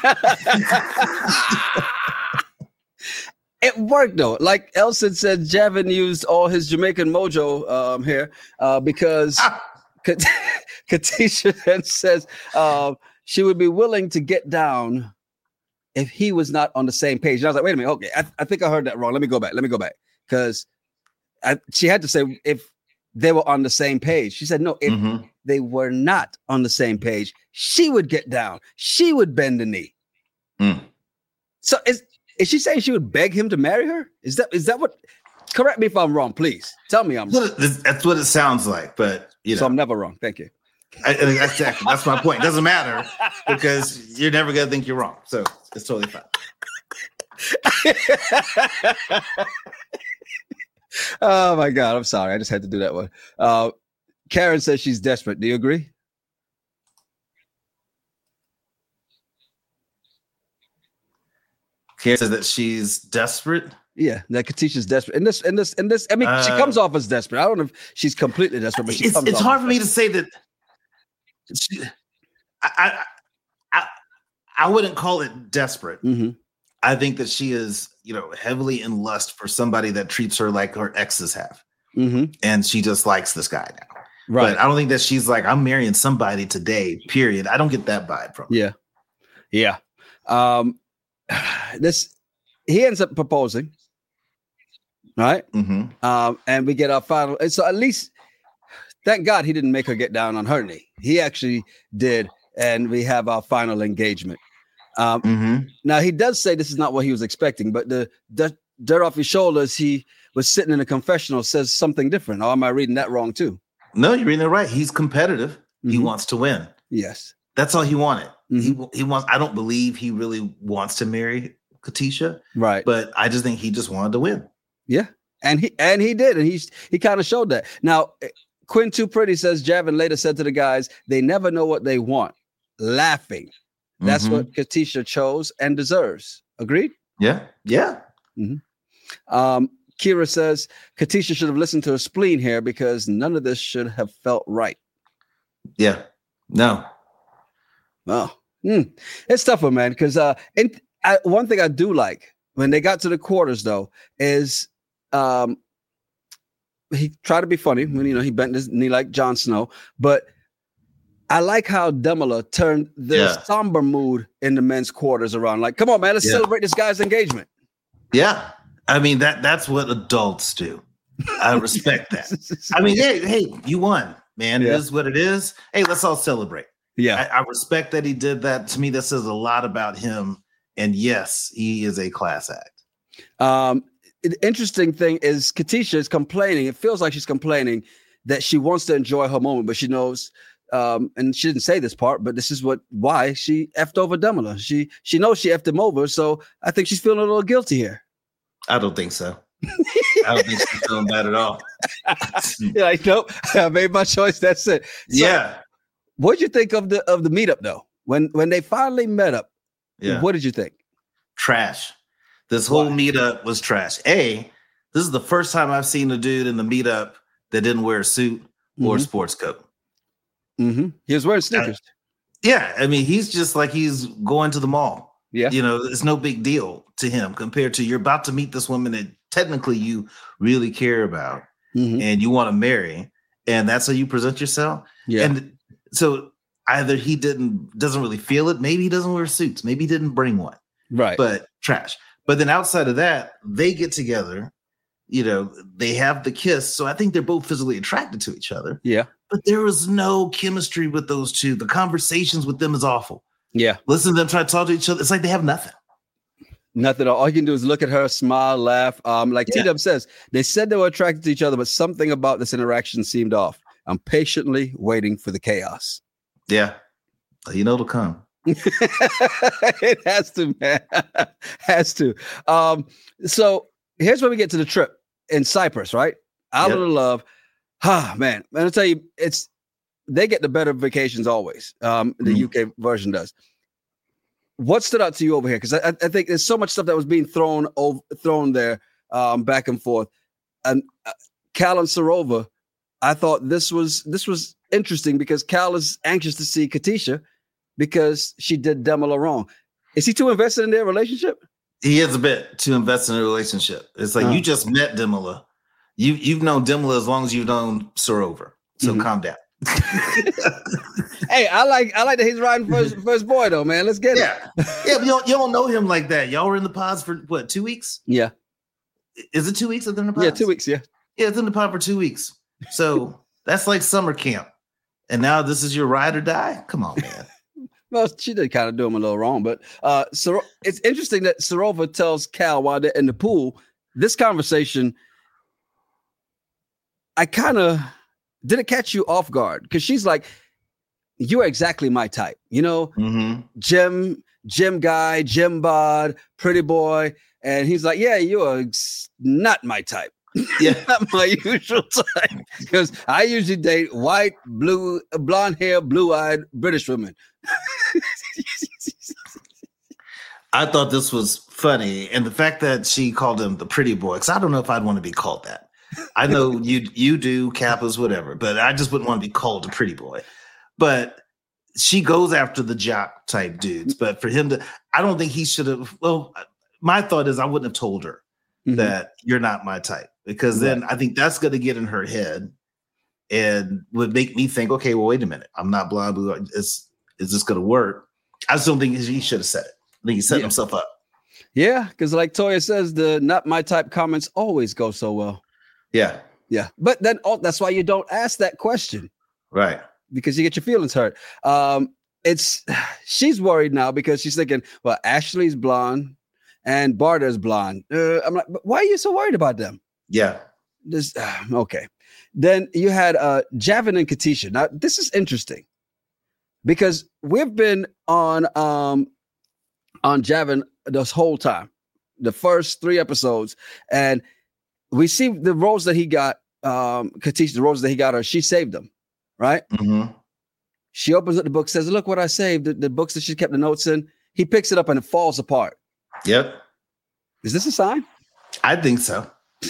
It worked though. Like Elson said, Javin used all his Jamaican mojo here because Katisha then says she would be willing to get down if he was not on the same page. And I was like, wait a minute. Okay, I think I heard that wrong. Let me go back. Because she had to say if they were on the same page. She said, no, if they were not on the same page, she would get down. She would bend the knee. So is she saying she would beg him to marry her? Is that what? Correct me if I'm wrong, please. Tell me I'm wrong. That's what it sounds like, but So I'm never wrong. Thank you. Exactly. That's my point. It doesn't matter because you're never going to think you're wrong. So it's totally fine. Oh my God. I'm sorry. I just had to do that one. Karen says she's desperate. Do you agree? Karen says that she's desperate. Yeah, that Katisha's desperate. And this. I mean, she comes off as desperate. I don't know if she's completely desperate, but it's hard for me to say that. I wouldn't call it desperate. I think that she is, heavily in lust for somebody that treats her like her exes have, and she just likes this guy now. Right. But I don't think that she's like, I'm marrying somebody today. Period. I don't get that vibe from her. Yeah. He ends up proposing. Right. And we get our final. And so at least, thank God he didn't make her get down on her knee. He actually did. And we have our final engagement. Now, he does say this is not what he was expecting, but the dirt off his shoulders, he was sitting in a confessional, says something different. Or am I reading that wrong too? No, you're reading it right. He's competitive. He wants to win. Yes. That's all he wanted. He wants. I don't believe he really wants to marry Katisha. Right. But I just think he just wanted to win. Yeah. And he did. And he kind of showed that. Now, Quinn Too Pretty says Javin later said to the guys, they never know what they want. Laughing. That's what Katisha chose and deserves. Agreed? Yeah. Kira says Katisha should have listened to her spleen here because none of this should have felt right. Yeah. No. Oh, it's tougher, man. Because one thing I do like when they got to the quarters, though, is he tried to be funny when he bent his knee like Jon Snow, but I like how Demila turned the somber mood in the men's quarters around. Like, come on, man, let's celebrate this guy's engagement. Yeah. I mean, that's what adults do. I respect that. I mean, hey, you won, man. It is what it is. Hey, let's all celebrate. Yeah. I respect that he did that. To me, that says a lot about him. And yes, he is a class act. The interesting thing is Katisha is complaining. It feels like she's complaining that she wants to enjoy her moment, but she knows, and she didn't say this part, but this is why she effed over Demila. She knows she effed him over, so I think she's feeling a little guilty here. I don't think so. I don't think she's feeling bad at all. Yeah, like, nope, I made my choice. That's it. So, what'd you think of the meetup though? When they finally met up, what did you think? Trash. This whole meetup was trash. This is the first time I've seen a dude in the meetup that didn't wear a suit or a sports coat. He was wearing sneakers. I mean, he's just like he's going to the mall. Yeah. It's no big deal to him compared to you're about to meet this woman that technically you really care about and you want to marry. And that's how you present yourself. Yeah. And so either he doesn't really feel it. Maybe he doesn't wear suits. Maybe he didn't bring one. Right. But trash. But then outside of that, they get together, they have the kiss. So I think they're both physically attracted to each other. Yeah. But there was no chemistry with those two. The conversations with them is awful. Yeah. Listen to them try to talk to each other. It's like they have nothing. Nothing. All you can do is look at her, smile, laugh. Like Yeah. T-Dub says, they said they were attracted to each other, but something about this interaction seemed off. I'm patiently waiting for the chaos. Yeah. You know it'll come. It has to, man. Has to. So here's where we get to the trip in Cyprus, right? Island of Love. Man. I'll tell you, they get the better vacations always. The UK version does. What stood out to you over here? Because I think there's so much stuff that was being thrown there back and forth. And Cal and Sarova, I thought this was interesting because Cal is anxious to see Katisha because she did Demila wrong. Is he too invested in their relationship? He is a bit too invested in a relationship. It's like you just met Demila. You've known Demila as long as you've known Sarova. So calm down. Hey, I like that he's riding for his boy though, man. Let's get it. Yeah, but you don't know him like that. Y'all were in the pods for what, 2 weeks? Yeah. Is it 2 weeks that they're in the pods? Yeah, 2 weeks. Yeah. Yeah, it's in the pod for 2 weeks. So that's like summer camp. And now this is your ride or die? Come on, man. Well, she did kind of do him a little wrong, but it's interesting that Sarova tells Cal while they're in the pool, this conversation, I kind of did it catch you off guard because she's like, you're exactly my type, you know, gym guy, gym bod, pretty boy. And he's like, yeah, you're not my type. Yeah, not my usual type. Because I usually date white, blonde hair, blue-eyed British women. I thought this was funny. And the fact that she called him the pretty boy, because I don't know if I'd want to be called that. I know you do, Kappas, whatever, but I just wouldn't want to be called a pretty boy. But she goes after the jock type dudes. But for him to, I don't think he should have. Well, my thought is I wouldn't have told her that you're not my type, because then I think that's going to get in her head and would make me think, okay, well, wait a minute. I'm not blonde, blue. Is this going to work? I just don't think he should have said it. I think he's setting himself up. Yeah, because like Toya says, the not my type comments always go so well. Yeah. Yeah. But then that's why you don't ask that question. Right. Because you get your feelings hurt. She's worried now because she's thinking, well, Ashley's blonde and Barda's blonde. I'm like, but why are you so worried about them? Yeah. Okay. Then you had Javin and Katisha. Now, this is interesting because we've been on Javin this whole time, the first 3 episodes, and we see the rose that he got, Katisha, the roses that he got her, she saved them, right? She opens up the book, says, look what I saved, the books that she kept the notes in. He picks it up and it falls apart. Yep. Is this a sign? I think so.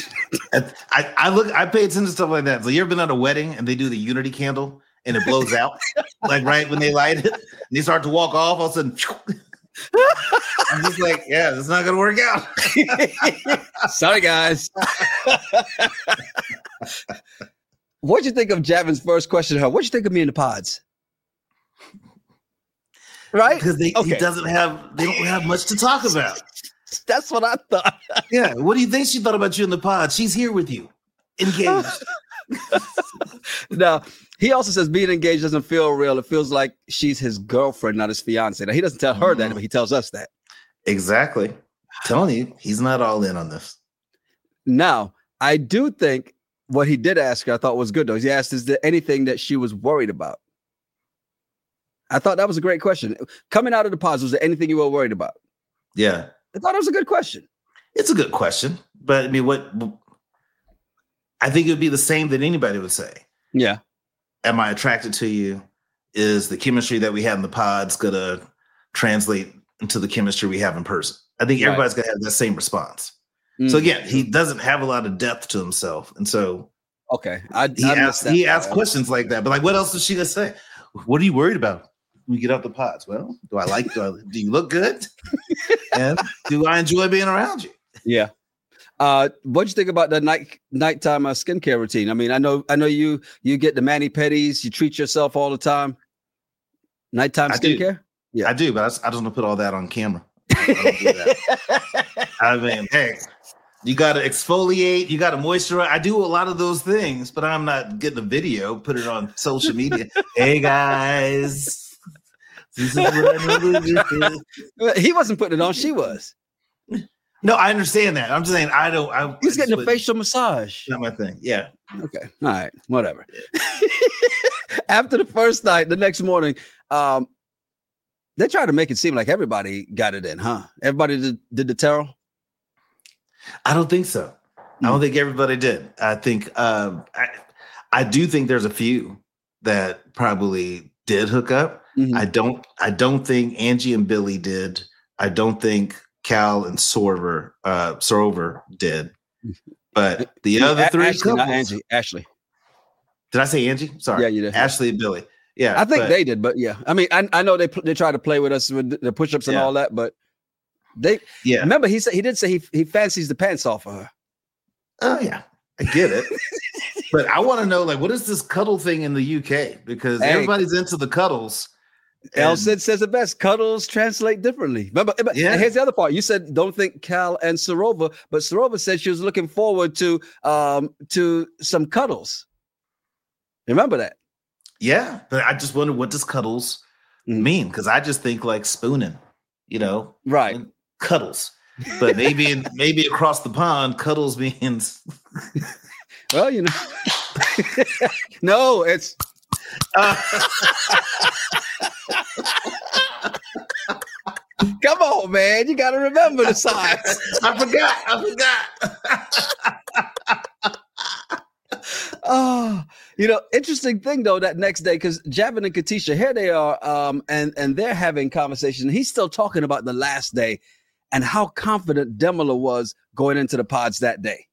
I pay attention to stuff like that. So you ever been at a wedding and they do the unity candle and it blows out? Like right when they light it and they start to walk off, all of a sudden I'm just like, yeah, it's not gonna work out. Sorry, guys. What'd you think of Javin's first question to her? What'd you think of me in the pods? Right? Because they don't have much to talk about. That's what I thought. Yeah. What do you think she thought about you in the pod? She's here with you, engaged. Now, he also says being engaged doesn't feel real. It feels like she's his girlfriend, not his fiance. Now, he doesn't tell her that, but he tells us that. Exactly. I'm telling you, he's not all in on this. Now, I do think what he did ask her, I thought was good, though. He asked, is there anything that she was worried about? I thought that was a great question. Coming out of the pods, was there anything you were worried about? Yeah. I thought it was a good question. It's a good question. But I mean, I think it would be the same that anybody would say. Yeah. Am I attracted to you? Is the chemistry that we have in the pods going to translate into the chemistry we have in person? I think everybody's going to have that same response. So again, he doesn't have a lot of depth to himself. And so he asks questions like that. But like, what else is she going to say? What are you worried about when you get off the pods? Well, do you look good? And do I enjoy being around you? Yeah. What'd you think about the nighttime skincare routine? I mean, I know you get the mani-pedis, you treat yourself all the time. Nighttime skincare? Yeah, I do, but I just don't put all that on camera. I don't do that. I mean, hey, you got to exfoliate, you got to moisturize. I do a lot of those things, but I'm not getting a video, put it on social media. Hey guys, this is what I know. He wasn't putting it on, she was. No, I understand that. I'm just saying I don't. He's getting a facial massage. Not my thing. Yeah. Okay. All right. Whatever. After the first night, the next morning, they tried to make it seem like everybody got it in, huh? Everybody did the tarot? I don't think so. I don't think everybody did. I think I do think there's a few that probably did hook up. Mm-hmm. I don't think Angie and Billy did. I don't think Cal and Sorover did. But the other three Ashley, couples, not Angie, Ashley. Did I say Angie? Sorry. Yeah, you did. Ashley and Billy. Yeah. I think they did, but yeah. I mean, I know they try to play with us with the push-ups and all that, but they remember he did say he fancies the pants off of her. Oh yeah. I get it. But I want to know, like, what is this cuddle thing in the UK? Because everybody's into the cuddles. El Cid says it best. Cuddles translate differently. Remember, and here's the other part. You said don't think Cal and Sorover, but Sorover said she was looking forward to some cuddles. Remember that? Yeah, but I just wonder, what does cuddles mean? Because I just think like spooning, right? Cuddles. But maybe across the pond, cuddles means. Well, no, it's. Come on, man! You got to remember the signs. I forgot. Oh, interesting thing though, that next day, because Javin and Katisha, here they are, and they're having conversation. He's still talking about the last day and how confident Demolo was going into the pods that day.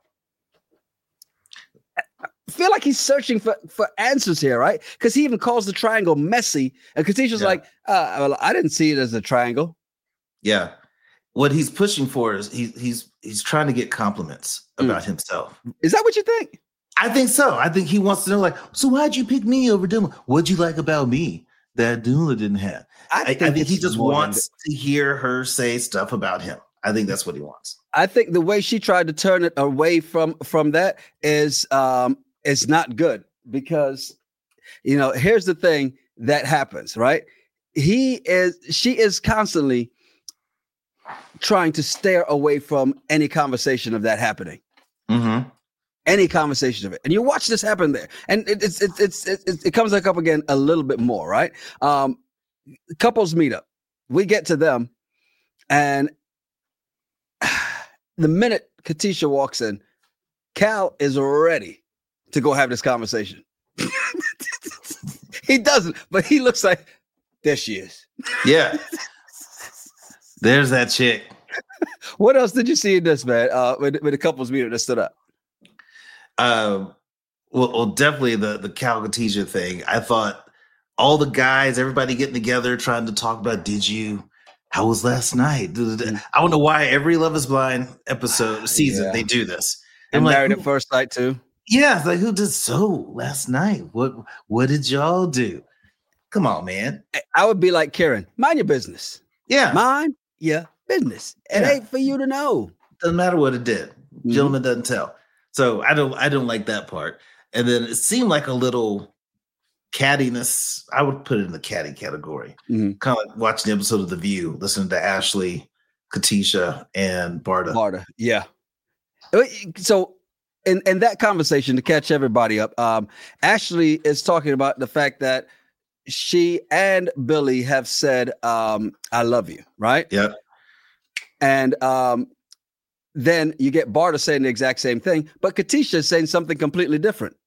I feel like he's searching for answers here, right? Because he even calls the triangle messy, and Katisha's like, well, I didn't see it as a triangle. Yeah. What he's pushing for is he's trying to get compliments about himself. Is that what you think? I think so. I think he wants to know, like, so why'd you pick me over Dula? What'd you like about me that Dula didn't have? I think he just wants to hear her say stuff about him. I think that's what he wants. I think the way she tried to turn it away from that is not good, because here's the thing that happens, right? She is constantly trying to stare away from any conversation of that happening. Mm-hmm. Any conversation of it, and you watch this happen there, and it comes back up again a little bit more, right? Couples meet up, we get to them, and the minute Katisha walks in, Cal is ready to go have this conversation. He doesn't, but he looks like, there she is. Yeah, there's that chick. What else did you see in this, man? With the couples meeting that stood up. Well, definitely the Cal Katisha thing. I thought all the guys, everybody getting together, trying to talk about, how was last night? I don't know why every Love is Blind season they do this. And Married at First Sight too. Yeah, it's like, who did so last night? What did y'all do? Come on, man. I would be like Karen, mind your business. Yeah. Mind your business. It ain't for you to know. Doesn't matter what it did. Gentleman doesn't tell. So I don't like that part. And then it seemed like a little cattiness. I would put it in the catty category. Kind of like watching the episode of The View, listening to Ashley, Katisha, and Barda. Yeah. So in that conversation, to catch everybody up, Ashley is talking about the fact that she and Billy have said, I love you, right? Yeah. And then you get Barda saying the exact same thing, but Katisha is saying something completely different.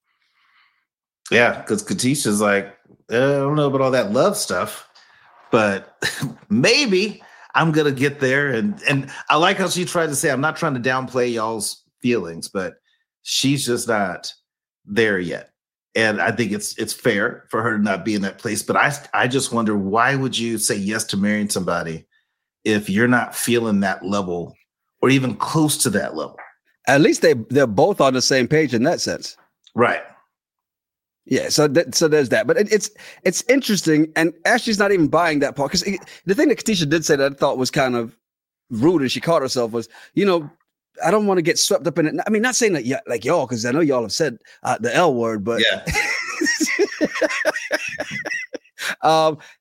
Yeah, because Katisha's like, I don't know about all that love stuff, but maybe I'm going to get there. And I like how she tried to say, I'm not trying to downplay y'all's feelings, but she's just not there yet. And I think it's fair for her to not be in that place. But I just wonder, why would you say yes to marrying somebody if you're not feeling that level or even close to that level? At least they're both on the same page in that sense. Right. Yeah, so there's that. But it's interesting, and Ashley's not even buying that part, because the thing that Katisha did say that I thought was kind of rude, and she caught herself, was, I don't want to get swept up in it. I mean, not saying that like y'all, because I know y'all have said the L word, but yeah.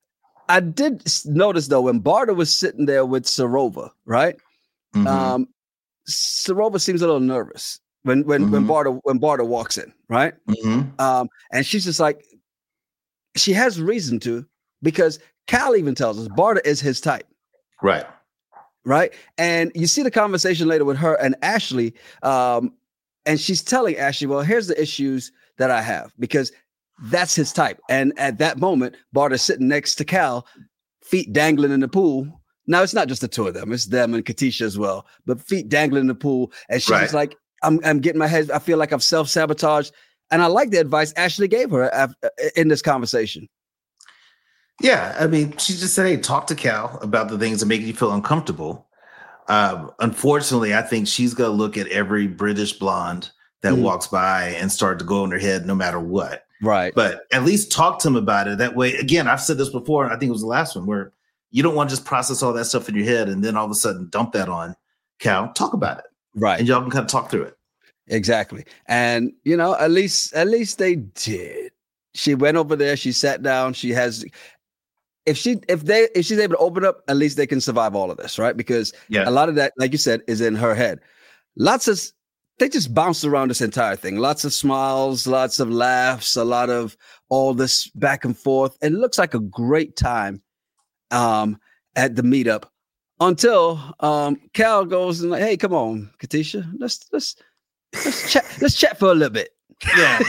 I did notice though when Barta was sitting there with Serova, right? Mm-hmm. Serova seems a little nervous when Barta walks in, right? Mm-hmm. And she's just like, she has reason to, because Cal even tells us Barta is his type. Right. Right. And you see the conversation later with her and Ashley. And she's telling Ashley, well, here's the issues that I have, because that's his type. And at that moment, Barta's sitting next to Cal, feet dangling in the pool. Now, it's not just the two of them. It's them and Katisha as well. But feet dangling in the pool. And she's just like, I'm getting my head. I feel like I've self-sabotaged. And I like the advice Ashley gave her in this conversation. Yeah. I mean, she just said, hey, talk to Cal about the things that make you feel uncomfortable. Unfortunately, I think she's going to look at every British blonde that walks by and start to go in her head no matter what. Right. But at least talk to him about it. That way, again, I've said this before, and I think it was the last one, where you don't want to just process all that stuff in your head and then all of a sudden dump that on Cal. Talk about it. Right. And y'all can kind of talk through it. Exactly. And, you know, at least they did. She went over there. She sat down. She has, if she's able to open up, at least they can survive all of this, right? Because a lot of that, like you said, is in her head. They just bounced around this entire thing. Lots of smiles, lots of laughs, a lot of all this back and forth. It looks like a great time at the meetup until Cal goes and like, hey, come on, Katisha, let's chat for a little bit. Yeah.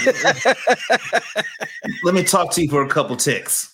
Let me talk to you for a couple ticks.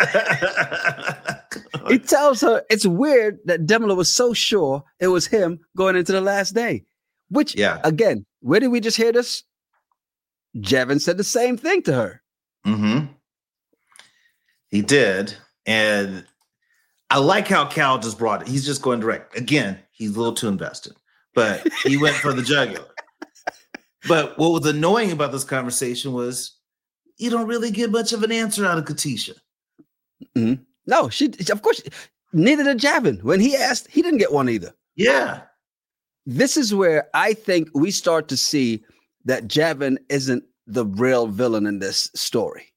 He tells her it's weird that Demla was so sure it was him going into the last day. Which, again, where did we just hear this? Jevin said the same thing to her. Mm-hmm. He did. And I like how Cal just brought it. He's just going direct. Again, he's a little too invested. But he went for the jugular. But what was annoying about this conversation was you don't really get much of an answer out of Katisha. Mm-hmm. No, she of course, neither did Javin. When he asked, he didn't get one either. Yeah. This is where I think we start to see that Javin isn't the real villain in this story.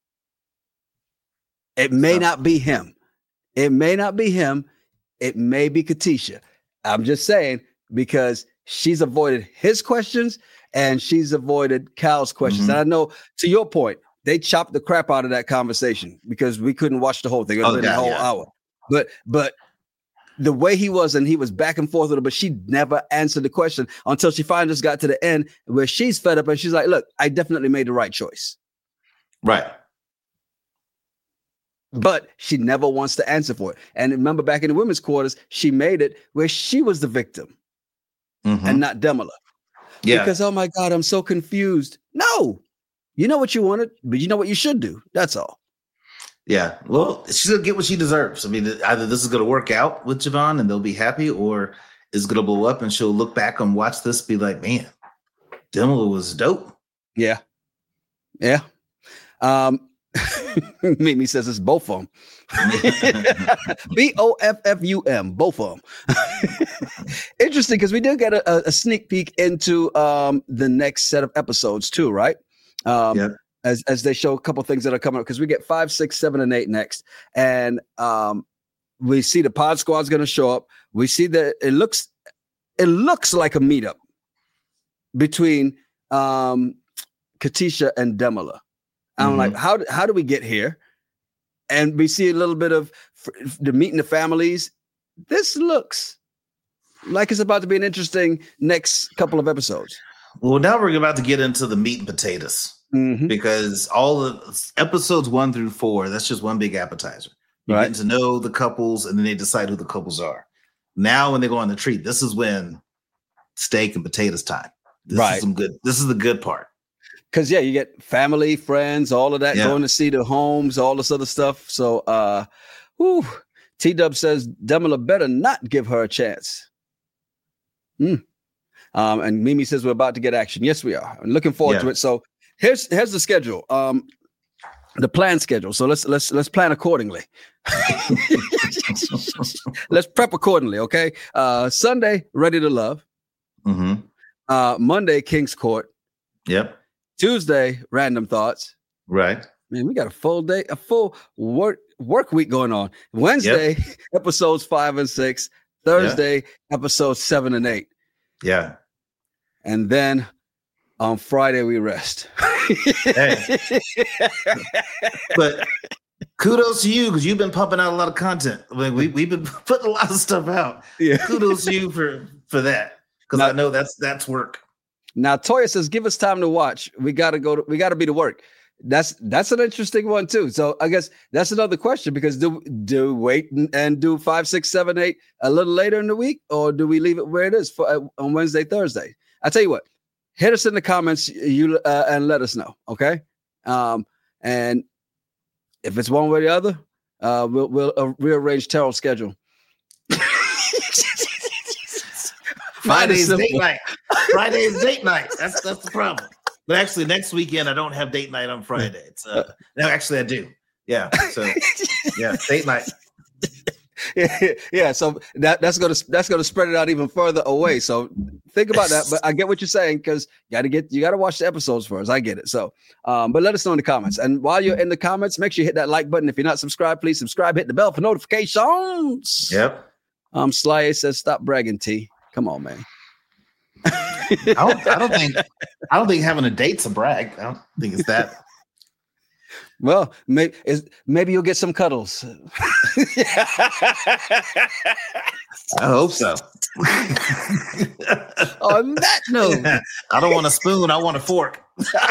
It may not be him. It may not be him. It may be Katisha. I'm just saying, because she's avoided his questions and she's avoided Cal's questions. Mm-hmm. And I know, to your point, they chopped the crap out of that conversation because we couldn't watch the whole thing. It would have been a whole hour. But the way he was, and he was back and forth with her, but she never answered the question until she finally just got to the end where she's fed up and she's like, look, I definitely made the right choice. Right. But she never wants to answer for it. And remember, back in the women's quarters, she made it where she was the victim and not Demla. Yeah. Because, oh my God, I'm so confused. No, you know what you wanted, but you know what you should do. That's all. Yeah. Well, she's going to get what she deserves. I mean, either this is going to work out with Javon and they'll be happy, or it's going to blow up and she'll look back and watch this, be like, man, Demla was dope. Yeah. Yeah. Mimi says it's both of them. BOFFUM, both of them. Interesting, because we did get a sneak peek into the next set of episodes too, right? As they show a couple things that are coming up, because we get 5, 6, 7, and 8 next, and we see the Pod Squad's going to show up. We see that it looks like a meetup between Katisha and Demla. I'm like, how do we get here? And we see a little bit of the meeting the families. This looks like it's about to be an interesting next couple of episodes. Well, now we're about to get into the meat and potatoes, because all of episodes 1 through 4, that's just one big appetizer. You're getting to know the couples, and then they decide who the couples are. Now, when they go on the treat, this is when steak and potatoes time. This is the good part. Because, you get family, friends, all of that, going to see the homes, all this other stuff. So, T-Dub says Demla better not give her a chance. And Mimi says we're about to get action. Yes, we are. I'm looking forward to it. So here's the schedule, the plan schedule. So let's plan accordingly. Let's prep accordingly, okay? Sunday, Ready to Love. Monday, King's Court. Yep. Tuesday, Random Thoughts. Right. Man, we got a full day, a full work work week going on. Wednesday, episodes 5 and 6. Thursday, episodes 7 and 8. Yeah. And then on Friday, we rest. Hey. But kudos to you because you've been pumping out a lot of content. Like we've been putting a lot of stuff out. Yeah. Kudos to you for that because I know that's work. Now Toya says, "Give us time to watch. We got to be to work." That's an interesting one too. So I guess that's another question because do we wait and do 5, 6, 7, 8 a little later in the week, or do we leave it where it is on Wednesday, Thursday? I tell you what, hit us in the comments and let us know, okay? And if it's one way or the other, we'll rearrange Terrell's schedule. Friday's date night. Friday's date night. That's the problem. But actually, next weekend I don't have date night on Friday. It's no, actually I do. Yeah. So yeah, date night. Yeah. So that's gonna spread it out even further away. So think about that. But I get what you're saying because you gotta watch the episodes first. I get it. So but let us know in the comments. And while you're in the comments, make sure you hit that like button. If you're not subscribed, please subscribe. Hit the bell for notifications. Yep. Sly says, "Stop bragging, T. Come on, man." I don't think having a date's a brag. I don't think it's that. Well, maybe you'll get some cuddles. I hope so. On that note, I don't want a spoon. I want a fork.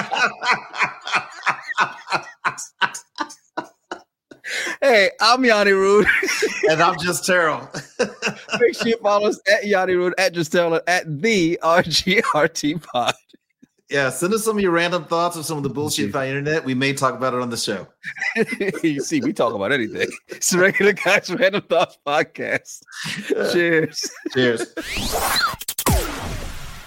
Hey, I'm Yanni Rude. And I'm Just Terrell. Make sure you follow us at Yanni Rude, at Just Terrell, and at the RGRT Pod. Yeah, send us some of your random thoughts of some of the bullshit about internet. We may talk about it on the show. You see, we talk about anything. It's a Regular Guys Random Thoughts Podcast. Cheers. Cheers.